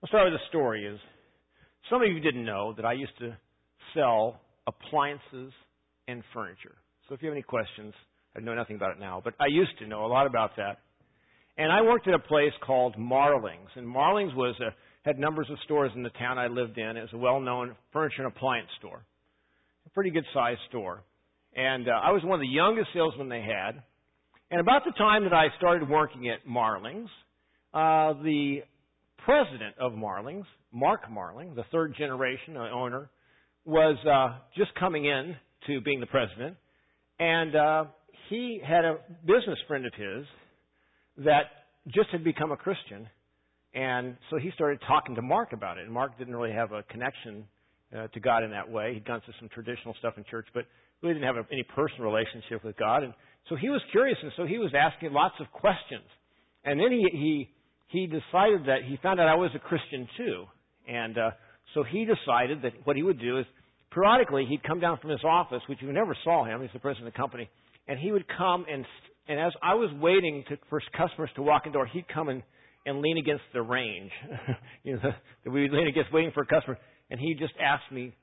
I'll start with a story. Some of you didn't know that I used to sell appliances and furniture. So if you have any questions, I know nothing about it now, but I used to know a lot about that. And I worked at a place called Marlings, and Marlings had numbers of stores in the town I lived in. It was a well-known furniture and appliance store, a pretty good-sized store. And I was one of the youngest salesmen they had. And about the time that I started working at Marlings, the president of Marlings, Mark Marling, the third generation owner, was just coming in to being the president. And he had a business friend of his that just had become a Christian. And so he started talking to Mark about it. And Mark didn't really have a connection to God in that way. He'd gone through some traditional stuff in church, but really didn't have any personal relationship with God. And so he was curious, and so he was asking lots of questions. And then he decided that he found out I was a Christian too. And so he decided that what he would do is periodically he'd come down from his office, which you never saw him. He's the president of the company. And he would come, and as I was waiting for customers to walk in the door, he'd come and lean against the range. We'd lean against waiting for a customer. And he'd just ask me,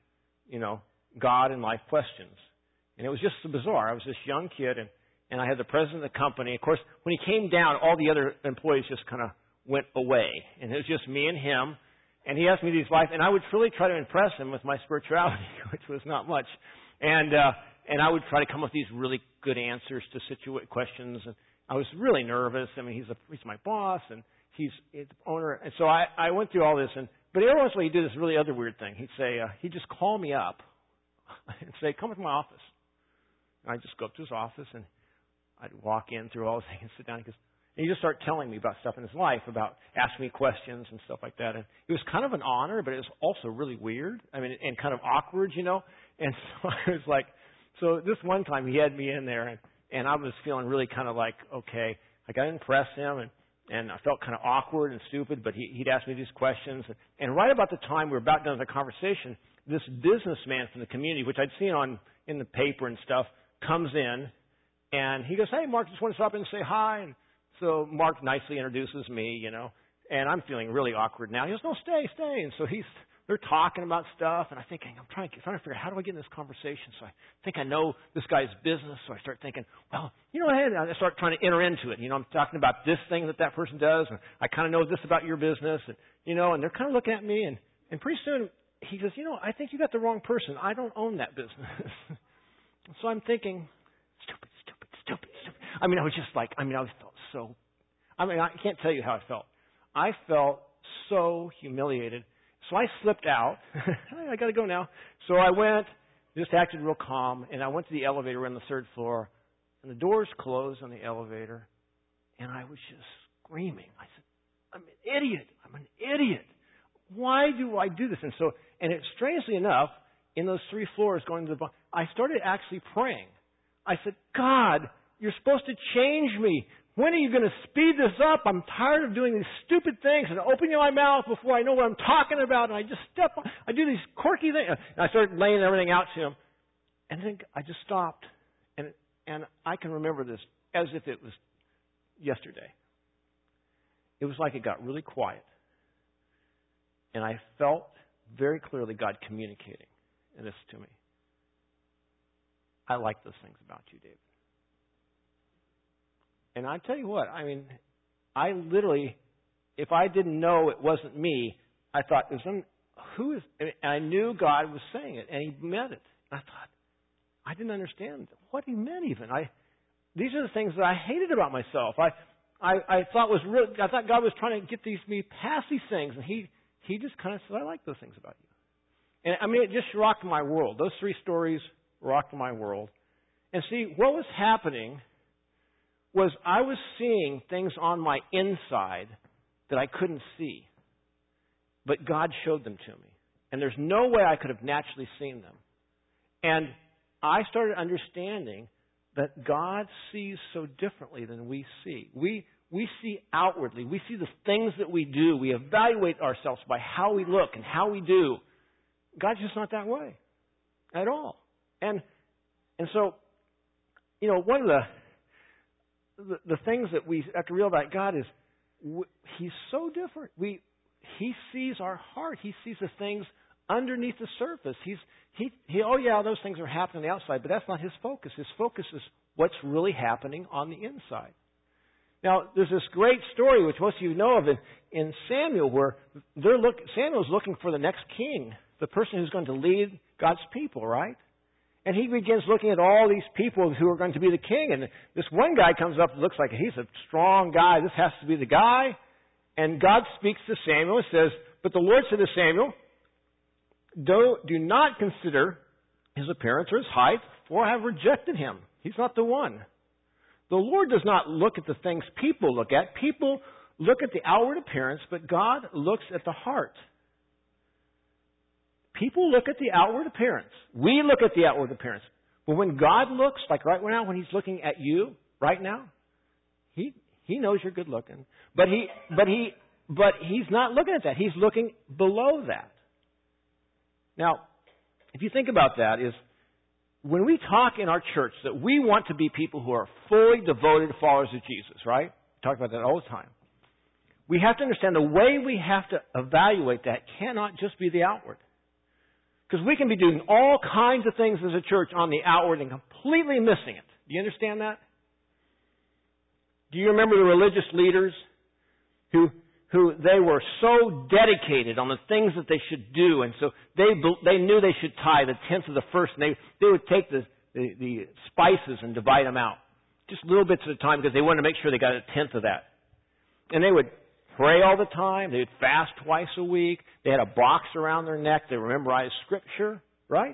God and life questions. And it was just so bizarre. I was this young kid, and I had the president of the company. Of course, when he came down, all the other employees just kind of went away. And it was just me and him. And he asked me these life, and I would really try to impress him with my spirituality, which was not much. And I would try to come up with these really good answers to questions. And I was really nervous. I mean, he's my boss, and he's the owner. And so I went through all this. But every once in a while he'd do this really other weird thing. He'd just call me up and say, come to my office. And I'd just go up to his office, and I'd walk in through all his things and sit down. And he'd just start telling me about stuff in his life, about asking me questions and stuff like that. And it was kind of an honor, but it was also really weird. I mean, and kind of awkward, And so I was like, so this one time he had me in there, and I was feeling really kind of like, okay, I got to impress him, and I felt kind of awkward and stupid, but he'd ask me these questions. And right about the time we were about done with the conversation, this businessman from the community, which I'd seen in the paper and stuff, comes in, and he goes, hey, Mark, just want to stop in and say hi. And so Mark nicely introduces me, and I'm feeling really awkward now. He goes, no, stay. And so they're talking about stuff, and I'm thinking, I'm trying to figure out how do I get in this conversation. So I think I know this guy's business, so I start thinking, well, I start trying to enter into it. I'm talking about this thing that person does, and I kind of know this about your business, and they're kind of looking at me, and pretty soon he goes, I think you got the wrong person. I don't own that business. So I'm thinking, stupid. I mean, I was just like, I felt so, I can't tell you how I felt. I felt so humiliated. So I slipped out. I got to go now. So I went, just acted real calm, and I went to the elevator. We're on the third floor, and the doors closed on the elevator, and I was just screaming. I said, I'm an idiot. Why do I do this? And strangely enough, in those 3 floors going to the bottom, I started actually praying. I said, God, you're supposed to change me. When are you going to speed this up? I'm tired of doing these stupid things and opening my mouth before I know what I'm talking about. And I just I do these quirky things. And I started laying everything out to him. And then I just stopped. And I can remember this as if it was yesterday. It was like it got really quiet. And I felt very clearly God communicating this to me. I like those things about you, David. And I tell you what, I literally, if I didn't know it wasn't me, I thought, and I knew God was saying it, and He meant it. I thought, I didn't understand what He meant even. These are the things that I hated about myself. I thought God was trying to get me past these things, and He just kind of said, I like those things about you. And it just rocked my world. Those 3 stories rocked my world. And see, what was happening was I was seeing things on my inside that I couldn't see. But God showed them to me. And there's no way I could have naturally seen them. And I started understanding that God sees so differently than we see. We see outwardly. We see the things that we do. We evaluate ourselves by how we look and how we do. God's just not that way at all. And so, one of the things that we have to realize about God is He's so different. He sees our heart. He sees the things underneath the surface. Oh yeah, those things are happening on the outside, but that's not His focus. His focus is what's really happening on the inside. Now, there's this great story, which most of you know of, in Samuel, where Samuel's looking for the next king, the person who's going to lead God's people, right? And he begins looking at all these people who are going to be the king, and this one guy comes up and looks like he's a strong guy. This has to be the guy. And God speaks to Samuel and says, "But the Lord said to Samuel, do not consider his appearance or his height, for I have rejected him. He's not the one." The Lord does not look at the things people look at. People look at the outward appearance, but God looks at the heart. People look at the outward appearance. We look at the outward appearance. But when God looks, like right now, when He's looking at you right now, He knows you're good looking. But He's not looking at that. He's looking below that. Now, if you think about that, is when we talk in our church that we want to be people who are fully devoted followers of Jesus, right? We talk about that all the time. We have to understand the way we have to evaluate that cannot just be the outward. Because we can be doing all kinds of things as a church on the outward and completely missing it. Do you understand that? Do you remember the religious leaders who they were so dedicated on the things that they should do, and so they knew they should tithe the tenth of the first, and they would take the spices and divide them out, just little bits at a time, because they wanted to make sure they got a tenth of that. And they would pray all the time. They would fast twice a week. They had a box around their neck. They memorized Scripture, right?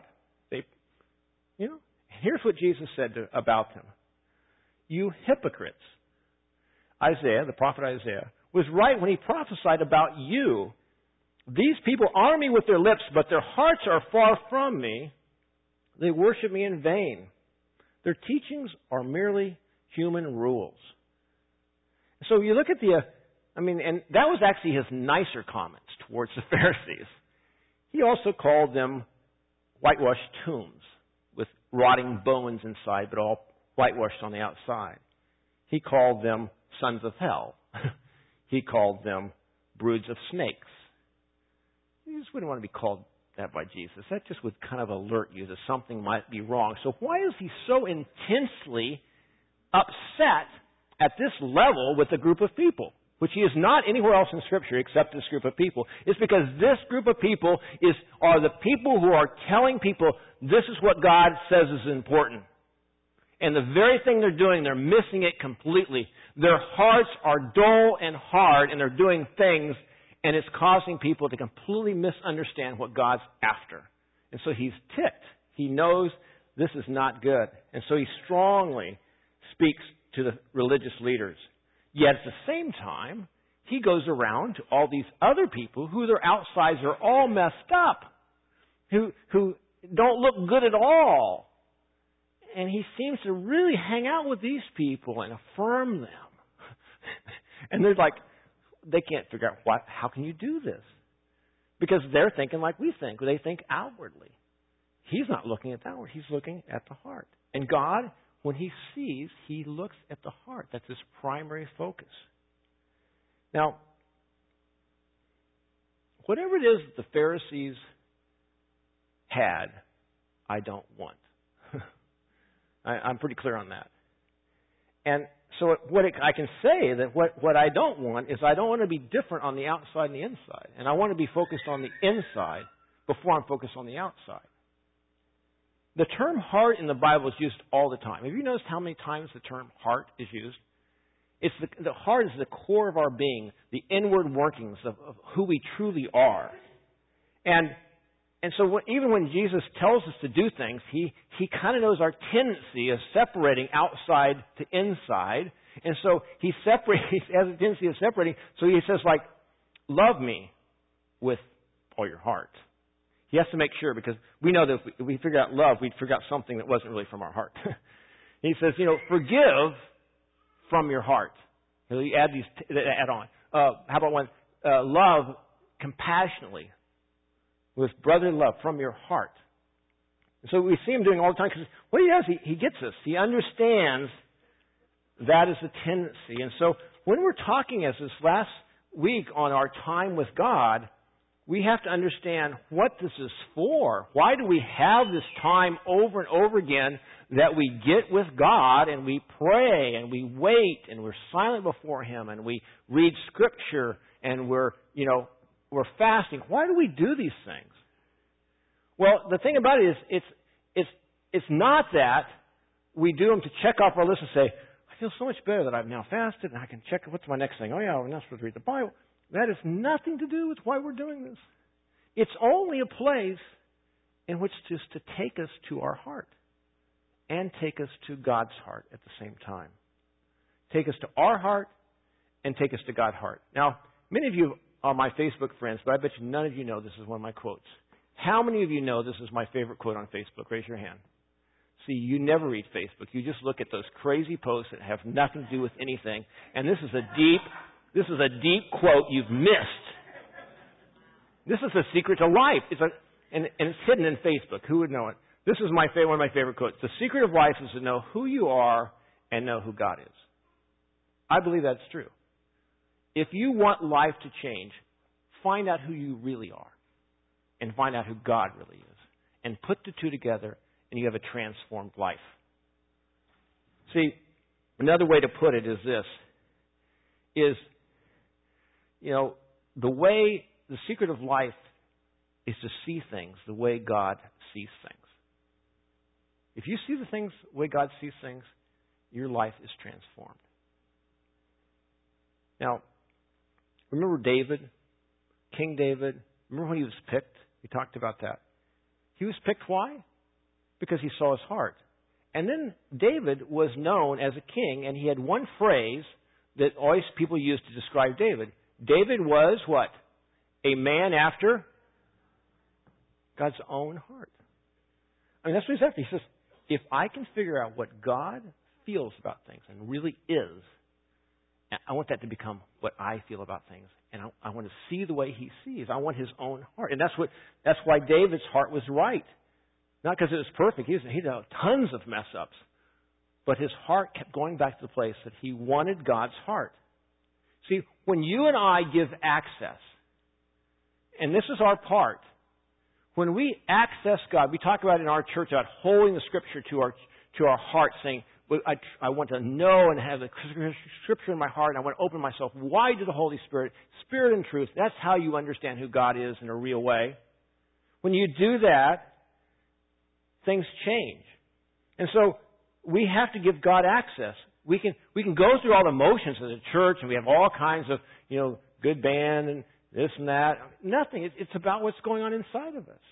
Here's what Jesus said about them. "You hypocrites." Isaiah, the prophet Isaiah, was right when he prophesied about you. "These people honor me with their lips, but their hearts are far from me. They worship me in vain. Their teachings are merely human rules." So you look at and that was actually his nicer comments towards the Pharisees. He also called them whitewashed tombs with rotting bones inside, but all whitewashed on the outside. He called them sons of hell. He called them broods of snakes. You just wouldn't want to be called that by Jesus. That just would kind of alert you that something might be wrong. So why is He so intensely upset at this level with a group of people, which He is not anywhere else in Scripture except this group of people? It's because this group of people are the people who are telling people this is what God says is important. And the very thing they're doing, they're missing it completely. Their hearts are dull and hard, and they're doing things, and it's causing people to completely misunderstand what God's after. And so He's ticked. He knows this is not good. And so He strongly speaks to the religious leaders. Yet at the same time, He goes around to all these other people who their outsides are all messed up, who don't look good at all. And He seems to really hang out with these people and affirm them. And they're like, they can't figure out how can you do this? Because they're thinking like we think. They think outwardly. He's not looking at the outward. He's looking at the heart. And God, when He sees, He looks at the heart. That's His primary focus. Now, whatever it is that the Pharisees had, I don't want. I'm pretty clear on that. And so I can say that what I don't want is I don't want to be different on the outside and the inside. And I want to be focused on the inside before I'm focused on the outside. The term heart in the Bible is used all the time. Have you noticed how many times the term heart is used? It's the heart is the core of our being, the inward workings of who we truly are. And so even when Jesus tells us to do things, He kind of knows our tendency of separating outside to inside. And so He has a tendency of separating. So He says, like, love me with all your heart. He has to make sure, because we know that if we figure out love, we'd figure out something that wasn't really from our heart. He says, forgive from your heart. You add on. How about one? Love compassionately. With brotherly love from your heart. And so we see Him doing all the time, because what He does, He gets us. He understands that is a tendency. And so when we're talking as this last week on our time with God, we have to understand what this is for. Why do we have this time over and over again that we get with God and we pray and we wait and we're silent before Him and we read Scripture and we're fasting? Why do we do these things? Well, the thing about it is it's not that we do them to check off our list and say, I feel so much better that I've now fasted and I can check what's my next thing. Oh yeah, I'm not supposed to read the Bible. That has nothing to do with why we're doing this. It's only a place in which just to take us to our heart and take us to God's heart at the same time. Take us to our heart and take us to God's heart. Now, many of you are my Facebook friends, but I bet you none of you know this is one of my quotes. How many of you know this is my favorite quote on Facebook? Raise your hand. See, you never read Facebook. You just look at those crazy posts that have nothing to do with anything. And this is a deep quote you've missed. This is the secret to life. And it's hidden in Facebook. Who would know it? This is one of my favorite quotes. The secret of life is to know who you are and know who God is. I believe that's true. If you want life to change, find out who you really are and find out who God really is. And put the two together and you have a transformed life. See, another way to put it is this. The secret of life is to see things the way God sees things. If you see the things the way God sees things, your life is transformed. Now, remember David, King David? Remember when he was picked? We talked about that. He was picked why? Because he saw his heart. And then David was known as a king, and he had one phrase that always people used to describe David. David was what? A man after God's own heart. I mean, that's what he's after. He says, if I can figure out what God feels about things and really is, I want that to become what I feel about things. And I want to see the way he sees. I want his own heart. And that's why David's heart was right. Not because it was perfect. He had tons of mess ups. But his heart kept going back to the place that he wanted God's heart. See, when you and I give access, and this is our part, when we access God, we talk about in our church about holding the Scripture to our heart, saying, I want to know and have the Scripture in my heart, and I want to open myself wide to the Holy Spirit, Spirit and truth. That's how you understand who God is in a real way. When you do that, things change. And so we have to give God access. We can go through all the motions of the church, and we have all kinds of, good band and this and that. Nothing. It's about what's going on inside of us.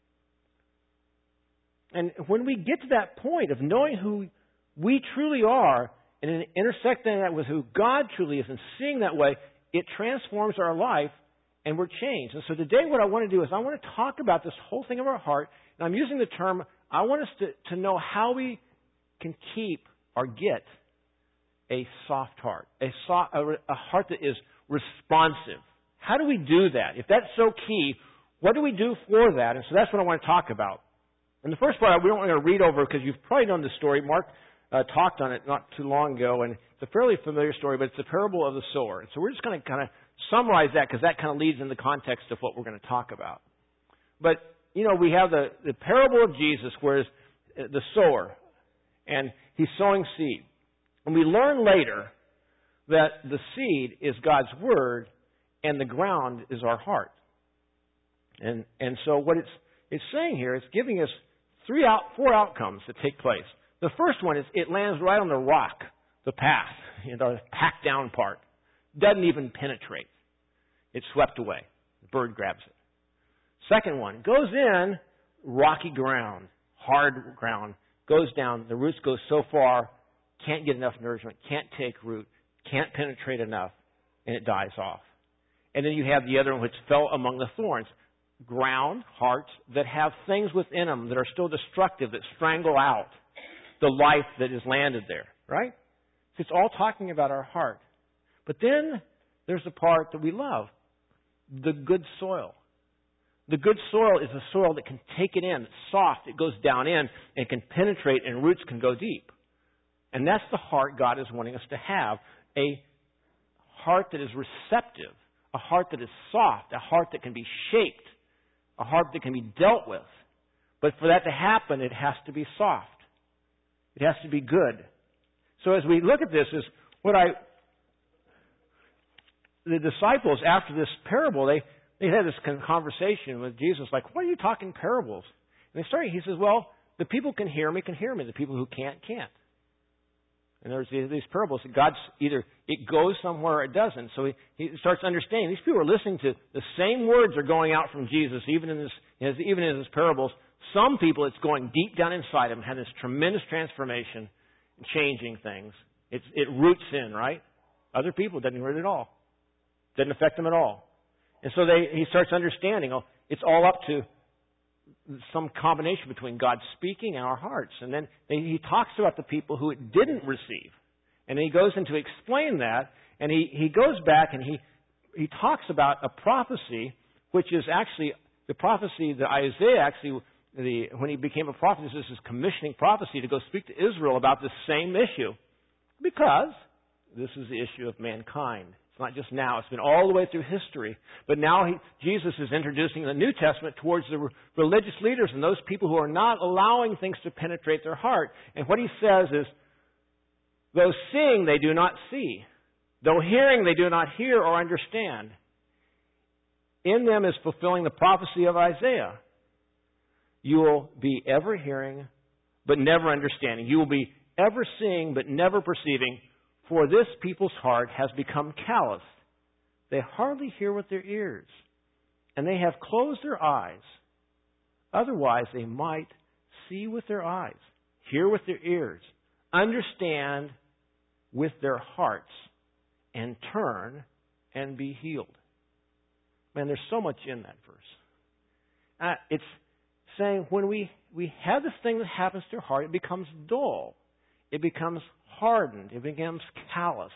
And when we get to that point of knowing who we truly are and intersecting that with who God truly is and seeing that way, it transforms our life and we're changed. And so today what I want to do is I want to talk about this whole thing of our heart. And I'm using the term, I want us to know how we can keep or get a soft heart, a heart that is responsive. How do we do that? If that's so key, what do we do for that? And so that's what I want to talk about. And the first part, we don't want to read over because you've probably known this story. Mark talked on it not too long ago, and it's a fairly familiar story, but it's the parable of the sower. And so we're just going to kind of summarize that because that kind of leads in the context of what we're going to talk about. But, we have the parable of Jesus, where the sower, and he's sowing seed. And we learn later that the seed is God's Word, and the ground is our heart. And so what it's saying here, it's giving us four outcomes that take place. The first one is it lands right on the rock, the path, the packed down part. Doesn't even penetrate. It's swept away. The bird grabs it. Second one, goes in rocky ground, hard ground, goes down, the roots go so far, can't get enough nourishment, can't take root, can't penetrate enough, and it dies off. And then you have the other one which fell among the thorns. Ground, hearts, that have things within them that are still destructive, that strangle out the life that has landed there, right? So it's all talking about our heart. But then there's the part that we love, the good soil. The good soil is the soil that can take it in. It's soft, it goes down in, and can penetrate, and roots can go deep. And that's the heart God is wanting us to have, a heart that is receptive, a heart that is soft, a heart that can be shaped, a heart that can be dealt with. But for that to happen, it has to be soft. It has to be good. So as we look at this, the disciples, after this parable, they had this conversation with Jesus, like, why are you talking parables? And he says, well, the people can hear me. The people who can't. And there's these parables that God's either, it goes somewhere or it doesn't. So he starts understanding. These people are listening to the same words are going out from Jesus, even in his parables. Some people, it's going deep down inside them, have this tremendous transformation, changing things. It roots in, right? Other people, it doesn't hurt at all. Doesn't affect them at all. And so he starts understanding, it's all up to some combination between God speaking and our hearts. And then he talks about the people who it didn't receive. And he goes in to explain that. And he goes back and he talks about a prophecy, which is actually the prophecy that Isaiah actually, when he became a prophet, this is his commissioning prophecy to go speak to Israel about this same issue. Because this is the issue of mankind. It's not just now. It's been all the way through history. But now Jesus is introducing the New Testament towards the religious leaders and those people who are not allowing things to penetrate their heart. And what he says is, though seeing they do not see, though hearing they do not hear or understand, in them is fulfilling the prophecy of Isaiah. You will be ever hearing, but never understanding. You will be ever seeing, but never perceiving. For this people's heart has become calloused. They hardly hear with their ears, and they have closed their eyes. Otherwise, they might see with their eyes, hear with their ears, understand with their hearts, and turn and be healed. Man, there's so much in that verse. It's saying when we have this thing that happens to our heart, it becomes dull. It becomes hardened. It becomes calloused.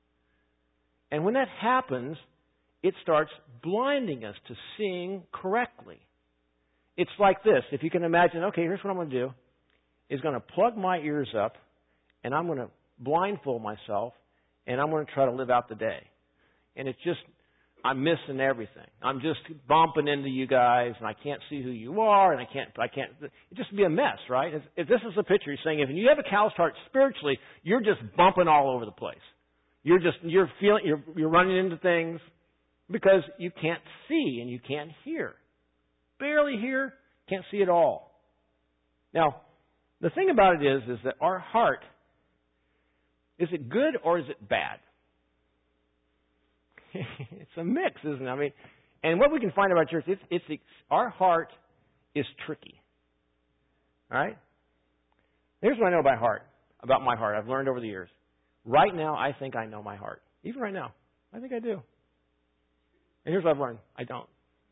And when that happens, it starts blinding us to seeing correctly. It's like this. If you can imagine, okay, here's what I'm going to do. Is going to plug my ears up, and I'm going to blindfold myself, and I'm going to try to live out the day. And it's just, I'm missing everything. I'm just bumping into you guys, and I can't see who you are, and I can't. It just be a mess, right? If this is the picture, he's saying, if you have a calloused heart spiritually, you're just bumping all over the place. You're running into things because you can't see and you can't hear. Barely hear, can't see at all. Now, the thing about it is that our heart, is it good or is it bad? It's a mix, isn't it? I mean, and what we can find about church, our heart is tricky. All right? Here's what I know about my heart. I've learned over the years. Right now, I think I know my heart. Even right now, I think I do. And here's what I've learned: I don't.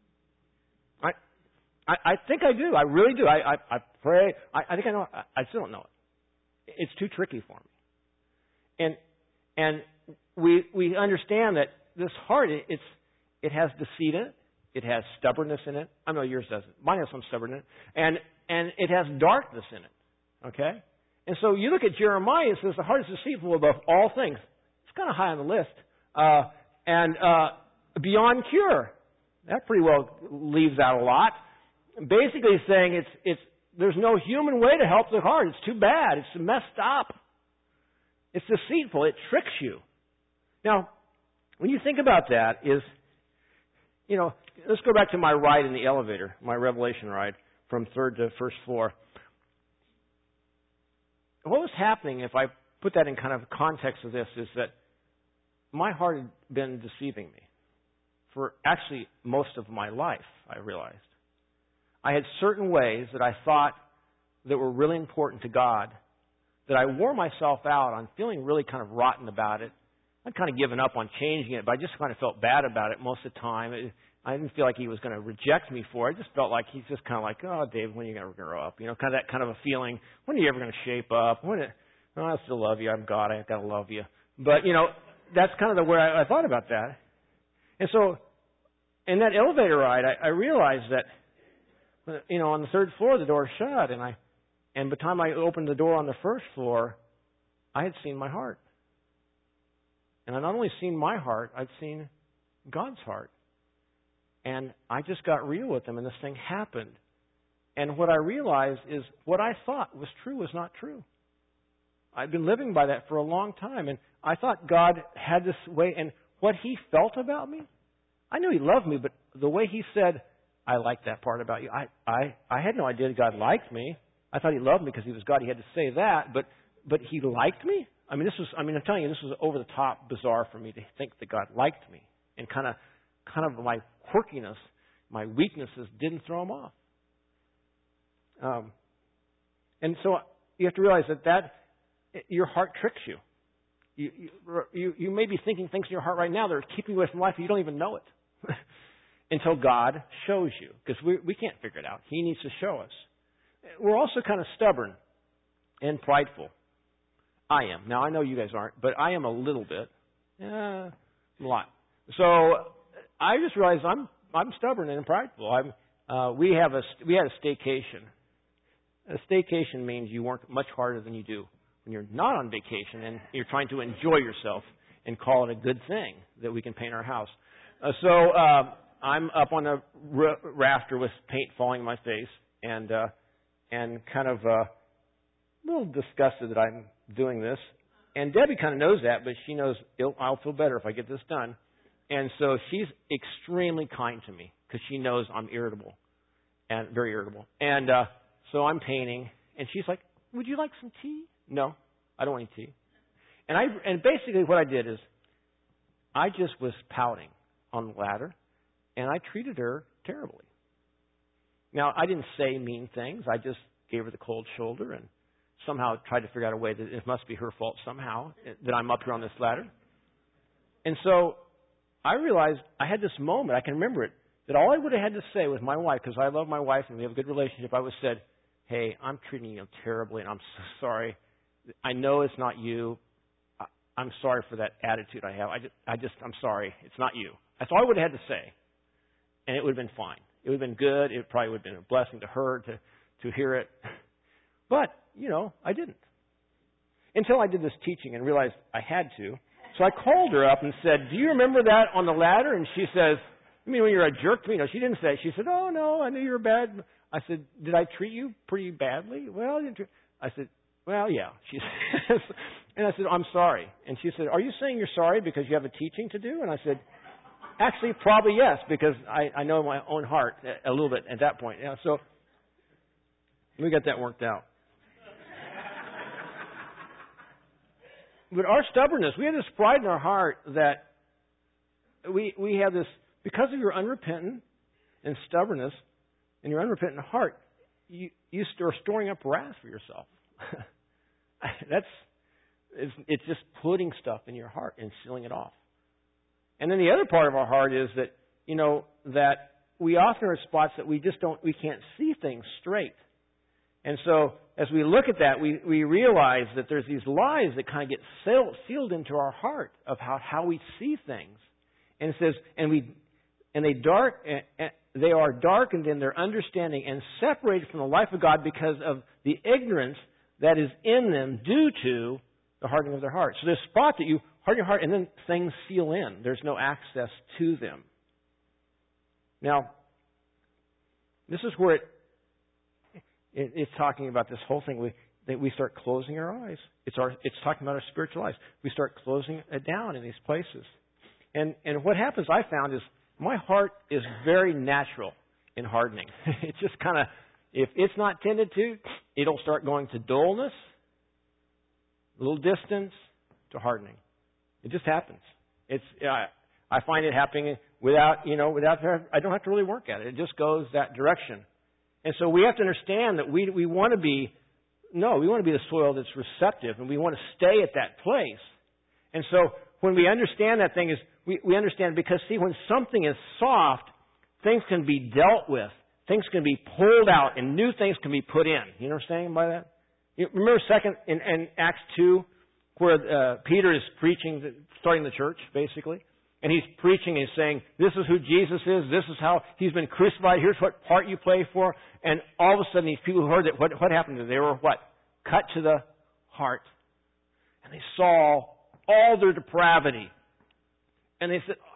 I think I do. I really do. I pray. I think I know. I still don't know it. It's too tricky for me. And we understand that this heart, it has deceit in it. It has stubbornness in it. I know yours doesn't. Mine has some stubbornness in it. And it has darkness in it. Okay? And so you look at Jeremiah, it says the heart is deceitful above all things. It's kind of high on the list. And beyond cure. That pretty well leaves out a lot. Basically saying there's no human way to help the heart. It's too bad. It's messed up. It's deceitful. It tricks you. Now, when you think about that let's go back to my ride in the elevator, my Revelation ride from third to first floor. What was happening, if I put that in kind of context of this, is that my heart had been deceiving me for actually most of my life, I realized. I had certain ways that I thought that were really important to God that I wore myself out on feeling really kind of rotten about it. I'd kind of given up on changing it, but I just kind of felt bad about it most of the time. I didn't feel like he was going to reject me for it. I just felt like he's just kind of like, oh, Dave, when are you going to grow up? Kind of that kind of a feeling. When are you ever going to shape up? I still love you. I'm God. I've got to love you. But, that's kind of the way I thought about that. And so in that elevator ride, I realized that, on the third floor, the door shut. And by the time I opened the door on the first floor, I had seen my heart. And I'd not only seen my heart, I'd seen God's heart. And I just got real with Him, and this thing happened. And what I realized is what I thought was true was not true. I've been living by that for a long time, and I thought God had this way, and what He felt about me, I knew He loved me, but the way He said, I like that part about you, I had no idea that God liked me. I thought He loved me because He was God. He had to say that, but He liked me? I'm telling you, this was over the top bizarre for me to think that God liked me. And kind of my quirkiness, my weaknesses didn't throw Him off. And so you have to realize that your heart tricks you. You may be thinking things in your heart right now that are keeping you away from life, and you don't even know it until God shows you, because we can't figure it out. He needs to show us. We're also kind of stubborn and prideful. I am. Now, I know you guys aren't, but I am a little bit. A lot. So I just realized I'm stubborn and prideful. We had a staycation. A staycation means you work much harder than you do when you're not on vacation and you're trying to enjoy yourself and call it a good thing that we can paint our house. So I'm up on a rafter with paint falling in my face and kind of a little disgusted that I'm doing this. And Debbie kind of knows that, but she knows I'll feel better if I get this done. And so she's extremely kind to me because she knows I'm irritable and very irritable. And so I'm painting, and she's like, "Would you like some tea?" No, I don't want any tea. And basically what I did is I just was pouting on the ladder, and I treated her terribly. Now, I didn't say mean things. I just gave her the cold shoulder and somehow tried to figure out a way that it must be her fault somehow that I'm up here on this ladder. And so I realized I had this moment, I can remember it, that all I would have had to say with my wife, because I love my wife and we have a good relationship, I would have said, "Hey, I'm treating you terribly and I'm so sorry. I know it's not you. I'm sorry for that attitude I have. I'm sorry. It's not you." That's all I would have had to say. And it would have been fine. It would have been good. It probably would have been a blessing to her to hear it. But, I didn't. Until I did this teaching and realized I had to. So I called her up and said, "Do you remember that on the ladder?" And she says, "You mean when you're a jerk to me?" No, she didn't say it. She said, "Oh, no, I knew you were bad." I said, "Did I treat you pretty badly?" "Well, I said, "Well, yeah." She says, and I said, "I'm sorry." And she said, "Are you saying you're sorry because you have a teaching to do?" And I said, "Actually, probably yes, because I know my own heart a little bit at that point." Yeah, so we got that worked out. But our stubbornness, we have this pride in our heart that we have this, because of your unrepentant and stubbornness and your unrepentant heart, you are storing up wrath for yourself. It's just putting stuff in your heart and sealing it off. And then the other part of our heart is that, that we often are at spots that we can't see things straight. And so as we look at that, we realize that there's these lies that kind of get sealed into our heart of how we see things. And it says, they are darkened in their understanding and separated from the life of God because of the ignorance that is in them due to the hardening of their heart. So there's a spot that you harden your heart and then things seal in. There's no access to them. Now, this is where it's talking about this whole thing. That we start closing our eyes. It's talking about our spiritual eyes. We start closing it down in these places. And what happens, I found, is my heart is very natural in hardening. It's just kind of, if it's not tended to, it'll start going to dullness, a little distance, to hardening. It just happens. I find it happening without I don't have to really work at it. It just goes that direction. And so we have to understand that we want to be the soil that's receptive, and we want to stay at that place. And so when we understand that thing, we understand, because see, when something is soft, things can be dealt with, things can be pulled out, and new things can be put in. You understand by that? You remember in Acts 2, where Peter is preaching, starting the church, basically. And he's preaching, he's saying, this is who Jesus is, this is how he's been crucified, here's what part you play for. And all of a sudden, these people who heard it, what happened to them? They were what? Cut to the heart. And they saw all their depravity. And they said,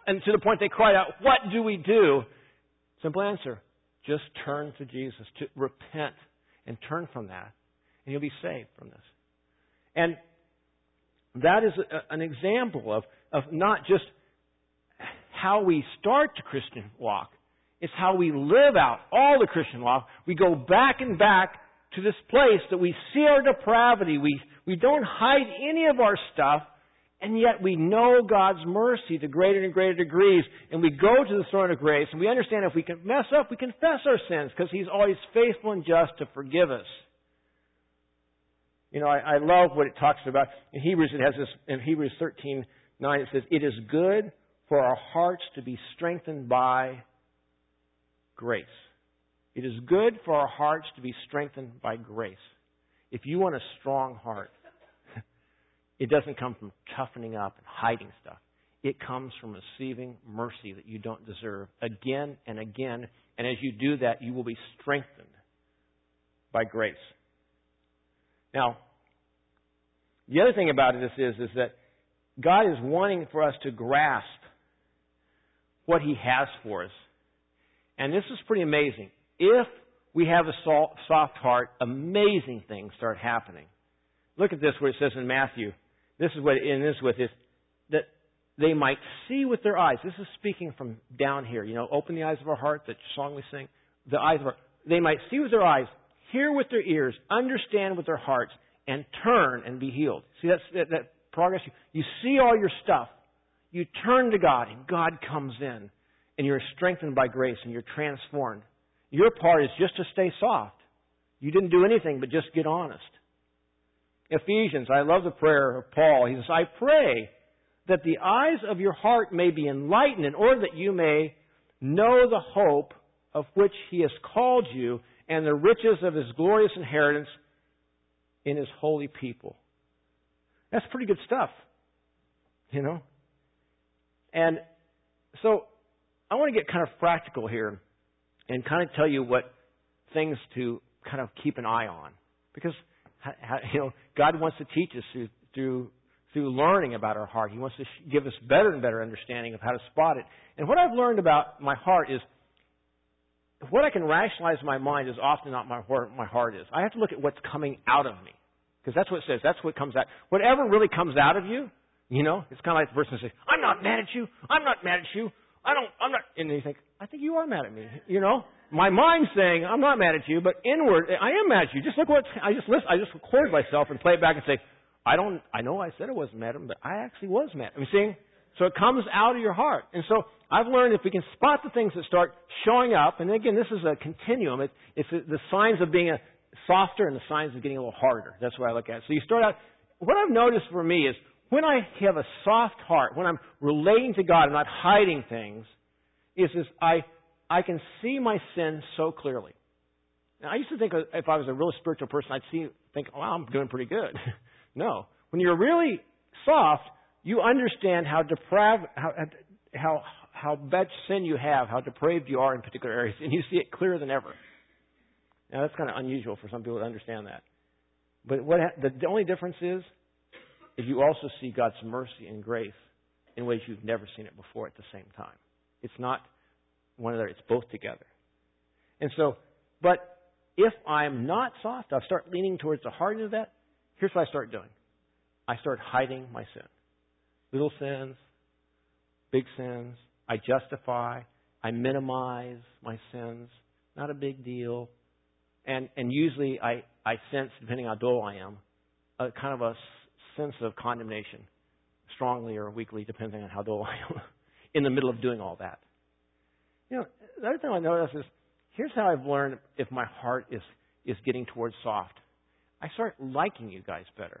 and to the point they cried out, what do we do? Simple answer. Just turn to Jesus. To repent and turn from that. And you'll be saved from this. And that is an example of not just how we start the Christian walk. It's how we live out all the Christian walk. We go back and back to this place that we see our depravity. We don't hide any of our stuff, and yet we know God's mercy to greater and greater degrees. And we go to the throne of grace, and we understand if we can mess up, we confess our sins, because He's always faithful and just to forgive us. You know, I love what it talks about. In Hebrews, it has this, in Hebrews 13:9, it says, it is good for our hearts to be strengthened by grace. It is good for our hearts to be strengthened by grace. If you want a strong heart, it doesn't come from toughening up and hiding stuff. It comes from receiving mercy that you don't deserve again and again. And as you do that, you will be strengthened by grace. Now, the other thing about this is that God is wanting for us to grasp what He has for us. And this is pretty amazing. If we have a soft heart, amazing things start happening. Look at this where it says in Matthew. This is what it ends with, is that they might see with their eyes. This is speaking from down here. You know, open the eyes of our heart, that song we sing. The eyes of our, they might see with their eyes, hear with their ears, understand with their hearts, and turn and be healed. See, that progress. You see all your stuff. You turn to God, and God comes in, and you're strengthened by grace, and you're transformed. Your part is just to stay soft. You didn't do anything but just get honest. Ephesians, I love the prayer of Paul. He says, I pray that the eyes of your heart may be enlightened in order that you may know the hope of which He has called you and the riches of His glorious inheritance in His holy people. That's pretty good stuff, you know. And so I want to get kind of practical here and kind of tell you what things to kind of keep an eye on. Because, you know, God wants to teach us through learning about our heart. He wants to give us better and better understanding of how to spot it. And what I've learned about my heart is what I can rationalize in my mind is often not my heart is. I have to look at what's coming out of me. Because that's what it says. That's what comes out. Whatever really comes out of you, you know, it's kind of like the person says, I'm not mad at you. I'm not mad at you. I'm not. And you think, I think you are mad at me. You know, my mind's saying, I'm not mad at you, but inward, I am mad at you. Just look what, I just record myself and play it back and say, I know I said I wasn't mad at him, but I actually was mad. I'm seeing, so it comes out of your heart. And so I've learned if we can spot the things that start showing up, and again, this is a continuum. It's the signs of being softer and the signs of getting a little harder. That's what I look at. So you start out, what I've noticed for me is when I have a soft heart, when I'm relating to God and not hiding things, is I can see my sin so clearly. Now, I used to think if I was a really spiritual person, I'd think, oh, I'm doing pretty good. No. When you're really soft, you understand how depraved, how much sin you have, how depraved you are in particular areas, and you see it clearer than ever. Now, that's kind of unusual for some people to understand that. But the only difference is you also see God's mercy and grace in ways you've never seen it before at the same time. It's not one or the other, it's both together. And so, but if I'm not soft, I start leaning towards the hardness of that, here's what I start doing. I start hiding my sin. Little sins, big sins. I justify. I minimize my sins. Not a big deal. And usually I sense, depending on how dull I am, a kind of a sense of condemnation, strongly or weakly, depending on how dull I am, in the middle of doing all that. You know, the other thing I notice is, here's how I've learned if my heart is getting towards soft. I start liking you guys better.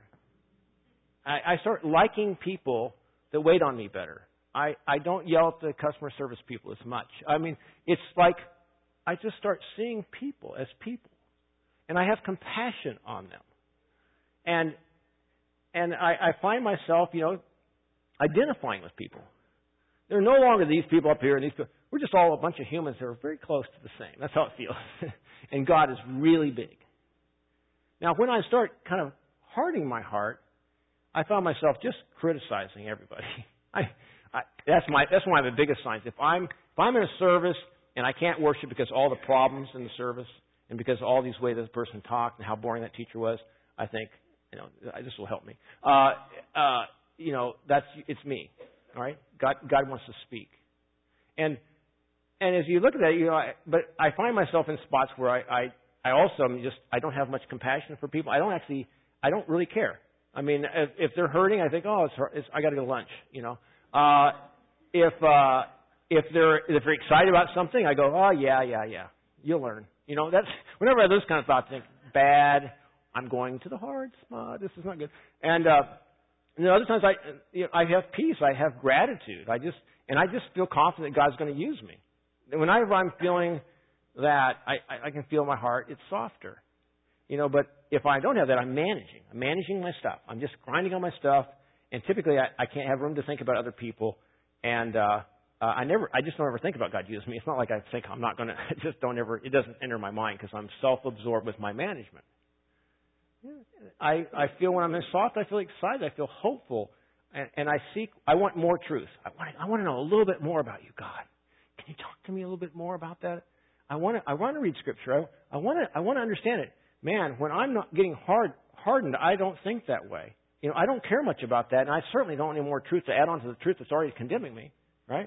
I start liking people that wait on me better. I don't yell at the customer service people as much. I mean, it's like I just start seeing people as people. And I have compassion on them. And I find myself, you know, identifying with people. They're no longer these people up here and these people. We're just all a bunch of humans that are very close to the same. That's how it feels. And God is really big. Now, when I start kind of hardening my heart, I found myself just criticizing everybody. That's one of the biggest signs. If I'm in a service and I can't worship because all the problems in the service and because all these ways this person talked and how boring that teacher was, I think, this will help me. It's me. All right? God wants to speak. And as you look at that, but I find myself in spots where I also I don't have much compassion for people. I don't really care. I mean, if they're hurting, I think, I got to go to lunch. If they're excited about something, I go, oh yeah, you'll learn. That's whenever I have those kind of thoughts, I think bad. I'm going to the hard spot. This is not good. And other times I have peace. I have gratitude. I just feel confident that God's going to use me. Whenever I'm feeling that, I can feel my heart. It's softer. But if I don't have that, I'm managing. I'm managing my stuff. I'm just grinding on my stuff. And typically, I can't have room to think about other people. And I just don't ever think about God using me. It's not like I think I'm not going to. It doesn't enter my mind because I'm self-absorbed with my management. I feel when I'm soft, I feel excited. I feel hopeful, and I want more truth. I want to know a little bit more about you, God. Can you talk to me a little bit more about that? I want to read Scripture. I want to understand it. Man, when I'm not getting hardened, I don't think that way. I don't care much about that, and I certainly don't want any more truth to add on to the truth that's already condemning me, right?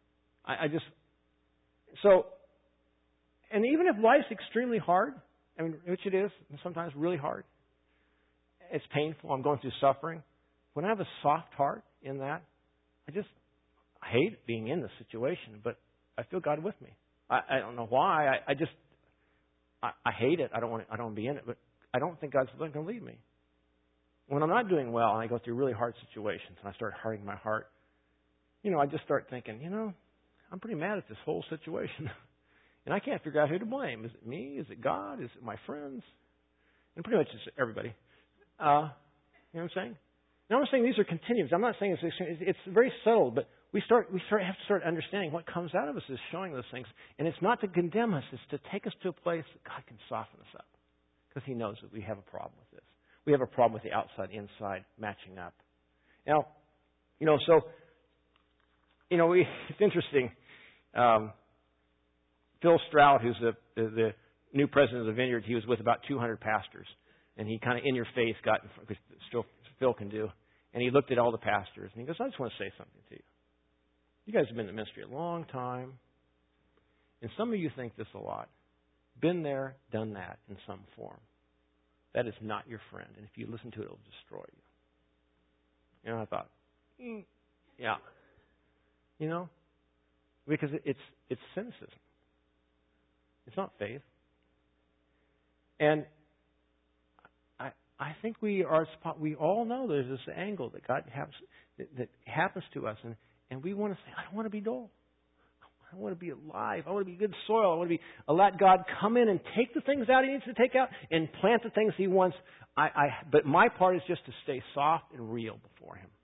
And even if life's extremely hard, which it is, and sometimes really hard, it's painful, I'm going through suffering, when I have a soft heart in that, I hate being in the situation, but I feel God with me. I don't know why. I hate it. I don't want to be in it, but I don't think God's going to leave me. When I'm not doing well and I go through really hard situations and I start hardening my heart, I just start thinking, I'm pretty mad at this whole situation. And I can't figure out who to blame. Is it me? Is it God? Is it my friends? And pretty much it's everybody. You know what I'm saying? Now I'm saying these are continuums. I'm not saying it's very subtle, but we have to start understanding what comes out of us is showing those things. And it's not to condemn us, it's to take us to a place that God can soften us up. Because He knows that we have a problem with this. We have a problem with the outside, inside matching up. Now, it's interesting. Phil Stroud, who's the new president of the Vineyard, he was with about 200 pastors. And he kind of in your face got, because Phil can do. And he looked at all the pastors and he goes, I just want to say something to you. You guys have been in the ministry a long time. And some of you think this a lot. Been there, done that in some form. That is not your friend. And if you listen to it, it'll destroy you. And I thought, yeah. Because it's cynicism. It's not faith. And I think we all know there's this angle that God has that happens to us, and we want to say, I don't want to be dull. I want to be alive. I want to be good soil. I want to let God come in and take the things out He needs to take out and plant the things He wants. But my part is just to stay soft and real before Him.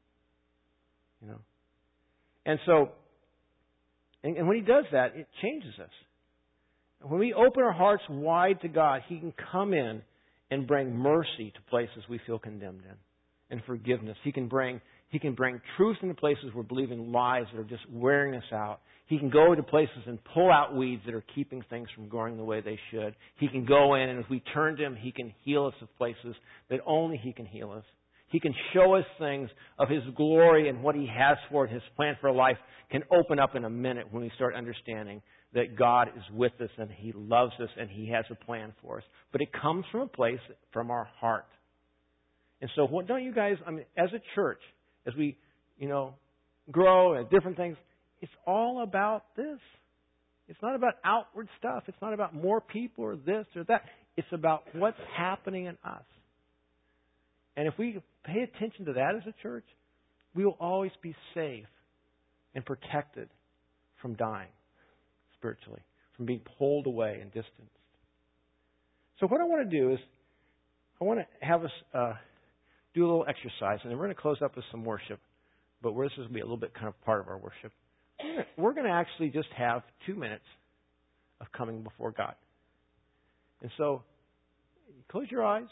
And so, and when He does that, it changes us. When we open our hearts wide to God, He can come in and bring mercy to places we feel condemned in, and forgiveness. He can bring truth into places we're believing lies that are just wearing us out. He can go to places and pull out weeds that are keeping things from growing the way they should. He can go in, and if we turn to Him, He can heal us of places that only He can heal us. He can show us things of His glory and what He has for it. His plan for life can open up in a minute when we start understanding that God is with us and He loves us and He has a plan for us. But it comes from a place, from our heart. And so don't you guys, as a church, as we, grow and different things, it's all about this. It's not about outward stuff. It's not about more people or this or that. It's about what's happening in us. And if we pay attention to that as a church, we will always be safe and protected from dying spiritually, from being pulled away and distanced. So what I want to do is I want to have us do a little exercise, and then we're going to close up with some worship. But this is going to be a little bit kind of part of our worship. We're going to actually just have 2 minutes of coming before God. And so, close your eyes.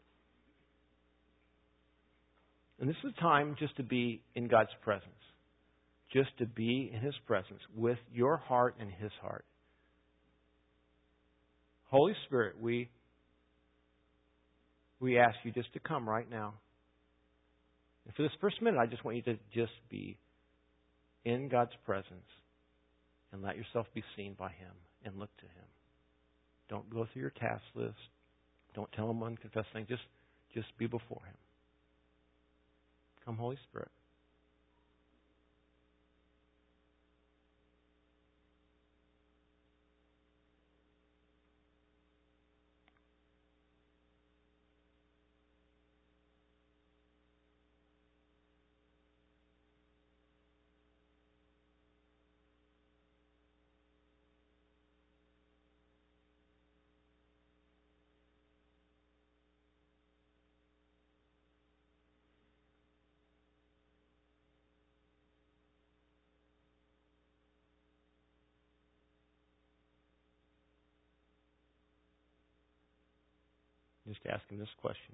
And this is a time just to be in God's presence. just to be in His presence with your heart and His heart. Holy Spirit, we ask you just to come right now. And for this first minute, I just want you to just be in God's presence and let yourself be seen by Him and look to Him. Don't go through your task list. Don't tell Him unconfessed things. Just be before Him. Come, Holy Spirit. Just ask Him this question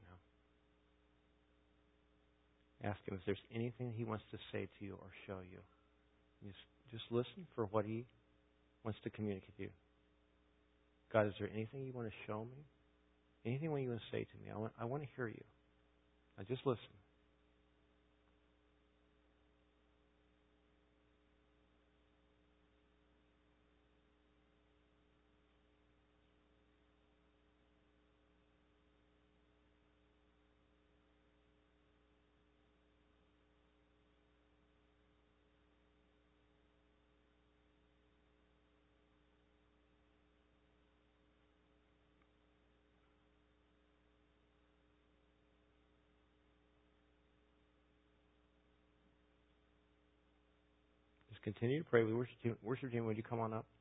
now. Ask Him if there's anything He wants to say to you or show you. Just listen for what He wants to communicate to you. God, is there anything you want to show me? Anything you want to say to me? I want to hear you. Now just listen. Just continue to pray. Worship team, would you come on up?